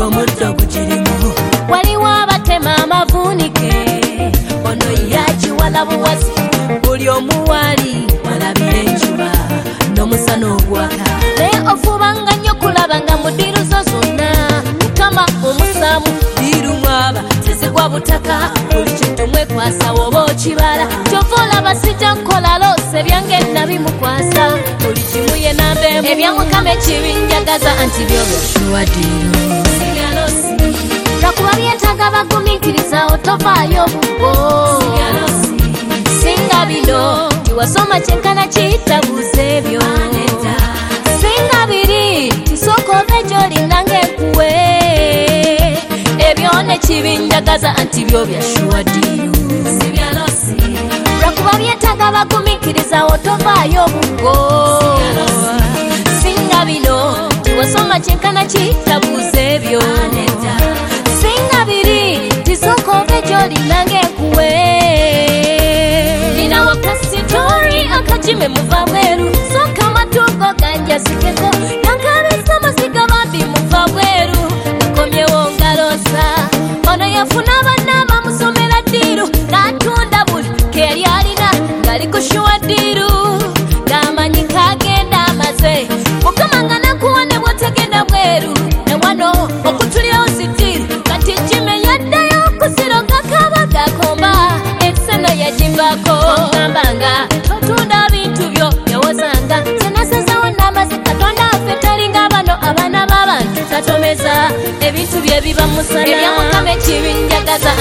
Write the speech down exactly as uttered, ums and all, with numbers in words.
ng'omuddo gukirimu. Waliwo abatema amavunike ono yakiwala buwazi Buli omu waali walabira enjuba n'omusana ogwaka. naye ofubanga nnyo kulaba nga mu ddiiro zo zonna mukama omusaamu Ddiiru mwaba zizigwa butaka buli kintu mwekwasa woba okibala kyova olaba sijja nkola loose byange nabimukwasa buli kimu ye nambeemu ebyamukama ekibinjagaza anti byo Shuwa Ddiiru. sigalosi lwakuba byetaaga bagumiikiriza otovaayo bubwo singa bino tiwasoma kyenkana kiyitabuuza ebyo singa biri tisooka ove gy'olina ng'enkuwe ebyo ne kibinjagaza anti byo bya Shuwa Ddiiru. lwakuba byetaaga bagumiikiriza otovaayo bubwo singa bino tiwasoma kyenkana kiyitabuuza ebyo singa biri tisooka ove gy'olina ng'enkuwe nina wakasitori akajime muva bweru soka amatugo ganjasikeko yankabisa amasiga bambi muva bweru mukomyewo ngalosa ono yafuna banama musomera Ddiiru n'atunda buli keri alina ngali ku Shuwa Ddiiru ng'amanyi kagenda amaze mukama nga nakuwa ne bw'otagenda bweru ne wano okutulirawo si Ddiiru kati jime yaddayo okusiroga kaba gakomba ekiseno yagimbako ngambanga totunda bintu byo yawozanga zenasazawo n'amazi katonda affe talinga bano abaana b'abantu tatomeza ebintu bye biba musana ebyamukama ekibinjagaza